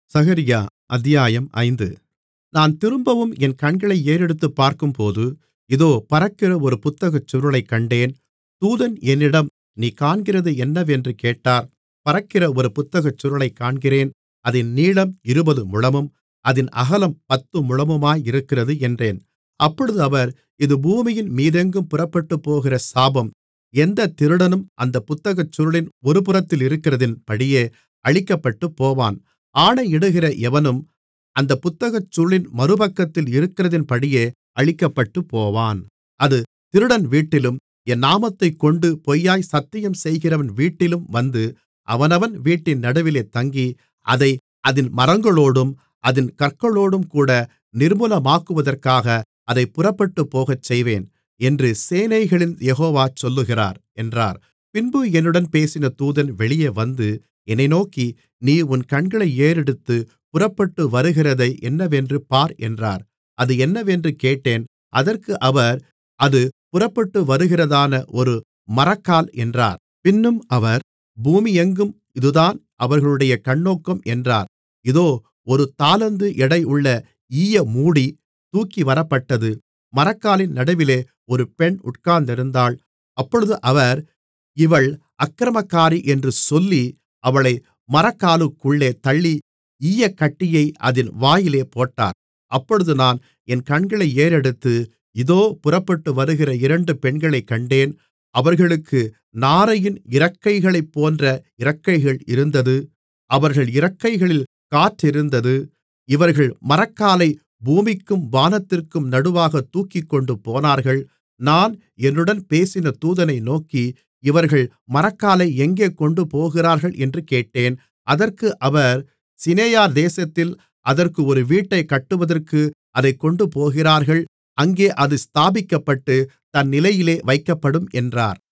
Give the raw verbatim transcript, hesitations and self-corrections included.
சகரியா அத்தியாயம் ஐந்து. நான் திரும்பவும் என் கண்களை ஏறெடுத்துப் பார்க்கும்போது, இதோ பறக்கிற ஒரு புத்தகச் சுருளைக் கண்டேன். தூதன் என்னிடம், நீ காண்கிறது என்னவென்று கேட்டார். பறக்கிற ஒரு புத்தகச் சுருளைக் காண்கிறேன். அதின் நீளம் இருபது முழமும் அதின் அகலம் பத்து முழமுமாயிருக்கிறது என்றேன். அப்பொழுது அவர், இது பூமியின் மீதெங்கும் புறப்பட்டுப்போகிற சாபம். எந்தத் திருடனும் அந்தப் புத்தகச் சுருளின் ஒருபுறத்தில் இருக்கிறதின்படியே அழிக்கப்பட்டுப் போவான். ஆணையிடுகிற எவனும் அந்தப் புத்தகச் சுருளின் மறுபக்கத்தில் இருக்கிறதின்படியே அழிக்கப்பட்டுப் போவான். அது திருடன் வீட்டிலும் என் நாமத்தைக்கொண்டு பொய்யாய்ச் சத்தியம் செய்கிறவன் வீட்டிலும் வந்து அவனவன் வீட்டின் நடுவிலே தங்கி, அதை அதின் மரங்களோடும் அதின் கற்களோடும்கூட நிர்மூலமாக்குவதற்காக அதைப் புறப்பட்டுப் போகச்செய்வேன் என்று சேனைகளின் யெகோவா சொல்லுகிறார் என்றார். பின்பு என்னுடன் பேசின தூதன் வெளியே வந்து என்னை நோக்கி, நீ உன் கண்களை ஏறெடுத்து புறப்பட்டு வருகிறதை என்னவென்று பார் என்றார். அது என்னவென்று கேட்டேன். அதற்கு அவர், அது புறப்பட்டு வருகிறதான ஒரு மரக்கால் என்றார். பின்னும் அவர், பூமியெங்கும் இதுதான் அவர்களுடைய கண்ணோக்கம் என்றார். இதோ ஒரு தாலந்து எடையுள்ள ஈயமூடி தூக்கிவரப்பட்டது. மரக்காலின் நடுவிலே ஒரு பெண் உட்கார்ந்திருந்தாள். அப்பொழுது அவர், இவள் அக்கிரமக்காரி என்று சொல்லி அவளை மரக்காலுக்குள்ளே தள்ளி ஈயக்கட்டியை அதின் வாயிலே போட்டார். அப்பொழுது நான் என் கண்களை ஏறெடுத்து, இதோ புறப்பட்டு வருகிற இரண்டு பெண்களைக் கண்டேன். அவர்களுக்கு நாரையின் இறக்கைகளைப்போன்ற இறக்கைகள் இருந்தது. அவர்கள் இறக்கைகளில் காற்றிருந்தது. இவர்கள் மரக்காலை பூமிக்கும் வானத்திற்கும் நடுவாகத் தூக்கிக்கொண்டு போனார்கள். நான் என்னுடன் பேசின தூதனை நோக்கி, இவர்கள் மரக்காலை எங்கே கொண்டுபோகிறார்கள் என்று கேட்டேன். அதற்கு அவர், சிநெயார் தேசத்தில் அதற்கு ஒரு வீட்டைக் கட்டுவதற்கு அதைக் கொண்டுபோகிறார்கள். அங்கே அது ஸ்தாபிக்கப்பட்டு தன் நிலையிலே வைக்கப்படும் என்றார்.